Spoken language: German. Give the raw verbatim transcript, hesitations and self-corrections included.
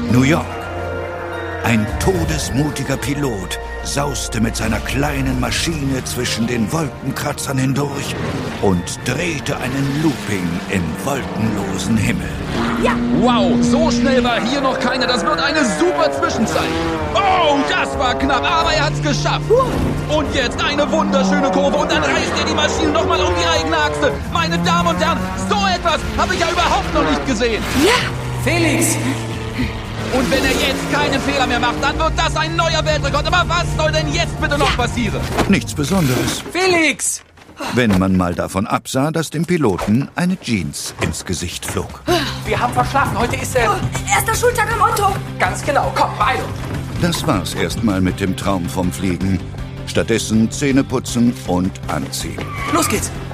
New York. Ein todesmutiger Pilot sauste mit seiner kleinen Maschine zwischen den Wolkenkratzern hindurch und drehte einen Looping im wolkenlosen Himmel. Ja! Wow, so schnell war hier noch keiner. Das wird eine super Zwischenzeit. Oh, das war knapp, aber er hat's geschafft. Und jetzt eine wunderschöne Kurve und dann reißt er die Maschine nochmal um die eigene Achse. Meine Damen und Herren, so etwas habe ich ja überhaupt noch nicht gesehen. Ja! Felix! Und wenn er jetzt keinen Fehler mehr macht, dann wird das ein neuer Weltrekord. Aber was soll denn jetzt bitte noch passieren? Nichts Besonderes. Felix! Wenn man mal davon absah, dass dem Piloten eine Jeans ins Gesicht flog. Wir haben verschlafen. Heute ist er... Oh, erster Schultag am Otto. Ganz genau. Komm, Beeilung. Das war's erstmal mit dem Traum vom Fliegen. Stattdessen Zähne putzen und anziehen. Los geht's.